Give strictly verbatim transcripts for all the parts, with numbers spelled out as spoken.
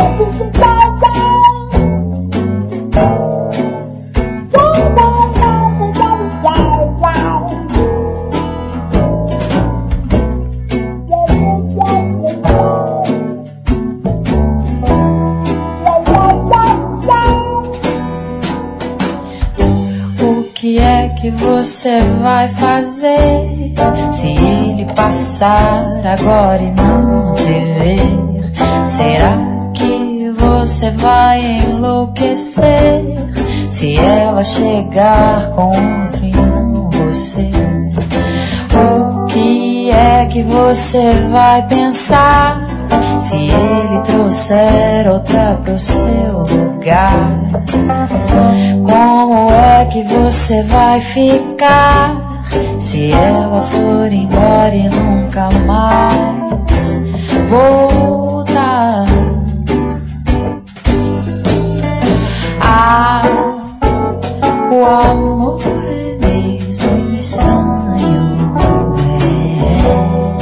que você vai fazer se ele passar agora e não te ver? Será que você vai enlouquecer se ela chegar com outro e não você? O que é que você vai pensar se ele trouxer outra pro seu lugar? Como é que você vai ficar se ela for embora e nunca mais voltar? Ah, o amor é mesmo estranho, é.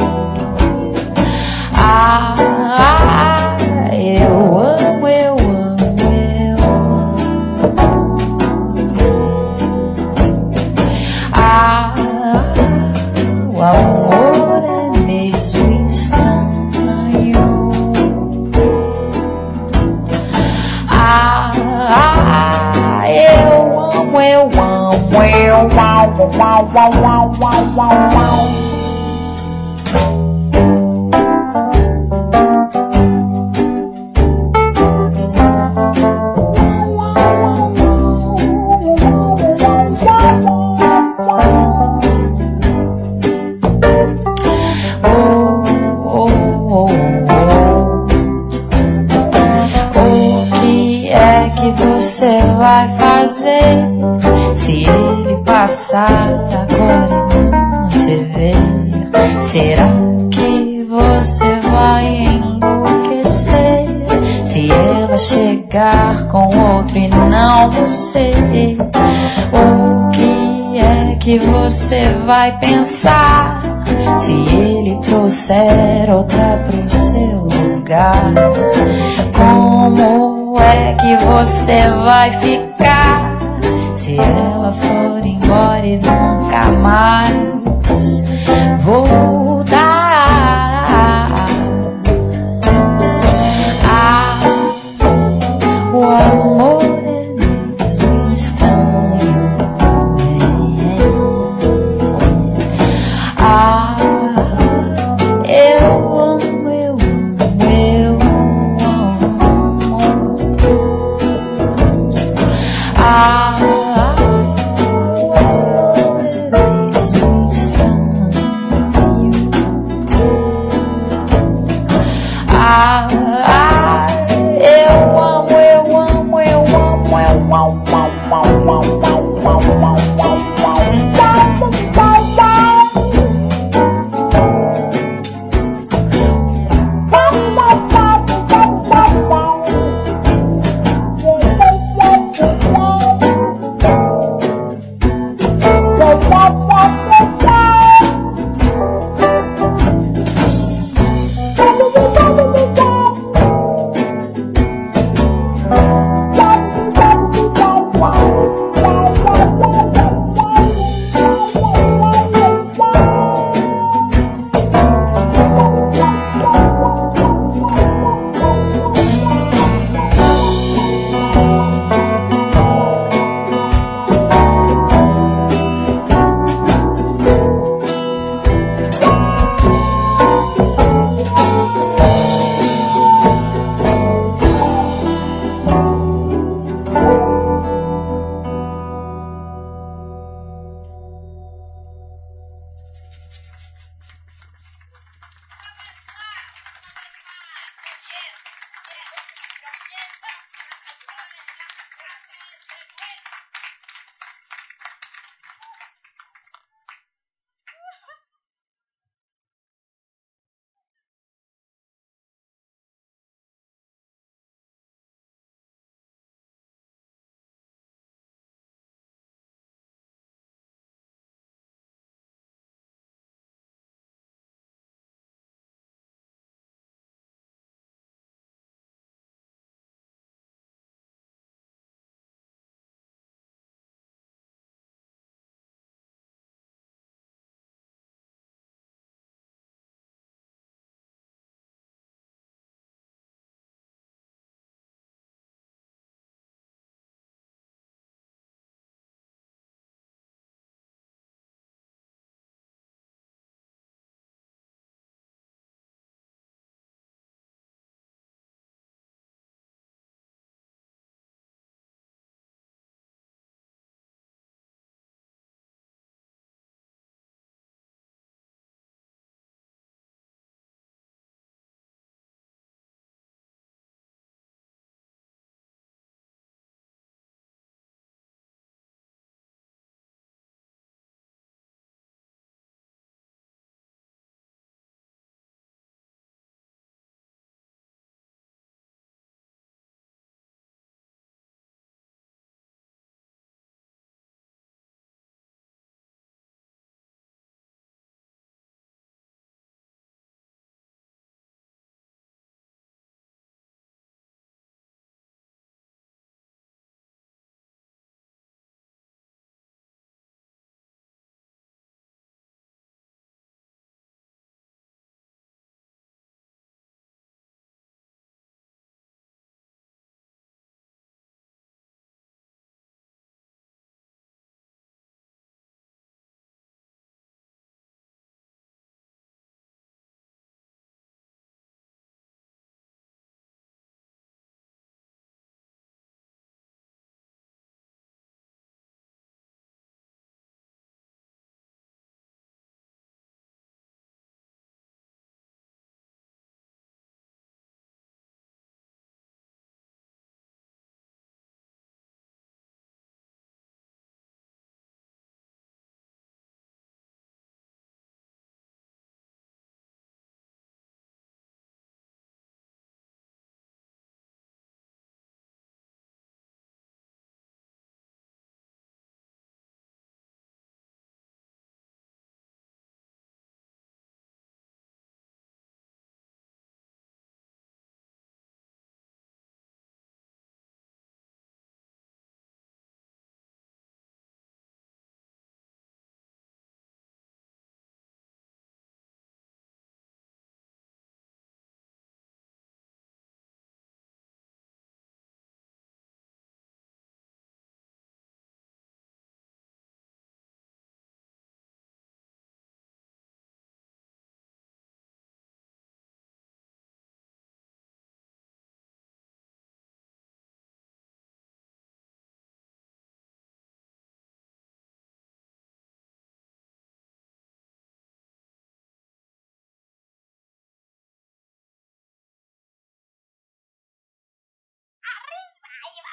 Ah, ah, eu amo, eu amo, eu amo. Ah, o amor é mesmo estranho. Ah, ah, eu amo, eu amo, eu amo, uau, uau, uau, uau, uau, uau. Você vai fazer se ele passar agora e não te ver? Será que você vai enlouquecer se ela chegar com outro e não você? O que é que você vai pensar se ele trouxer outra pro seu lugar? Como é que você vai ficar se ela for embora e nunca mais voltar? Ah, o amor é mesmo estranho, é. Ah, eu amo, eu amo, eu amo. Ah, é mesmo estranho.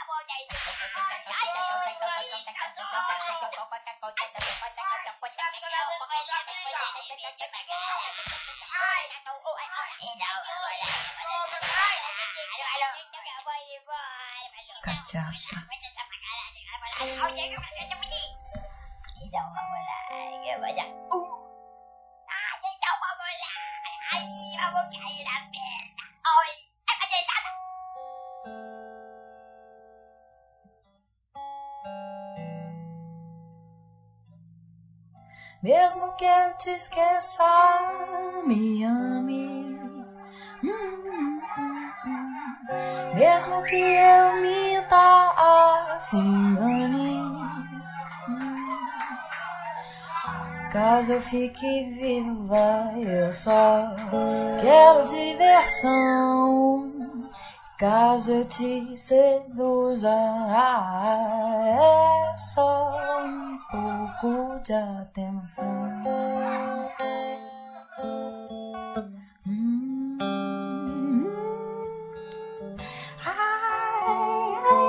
Cachaça. Então vamos lá, eu vou dar um. Ah, então vamos lá. Aí, vamos cair na perna. Oi, é pra deitar. Mesmo que eu te esqueça, me ame. Hum, hum, hum, hum. Mesmo que eu minta, se engane. Hum. Caso eu fique viva, eu só quero diversão. Caso eu te seduza, é só um pouco de atenção. Hum, hum, ai, ai,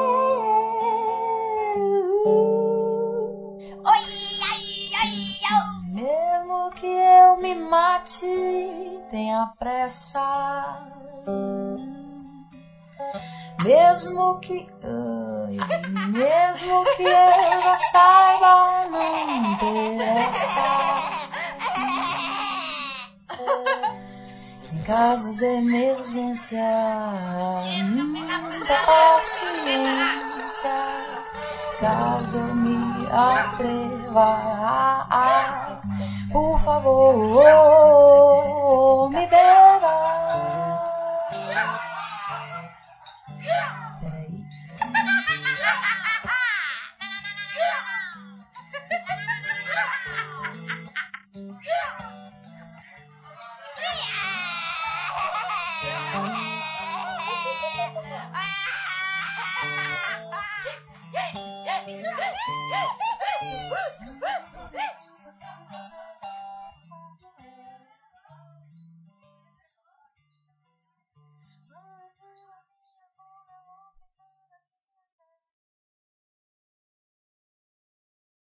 oi, ai, ai, ai. Mesmo que eu me mate, tenha pressa. Mesmo que, ai, mesmo que eu já saiba, não interessa. Em caso de emergência, muita paciência. Caso eu me atreva, por favor, me beba. Peraí.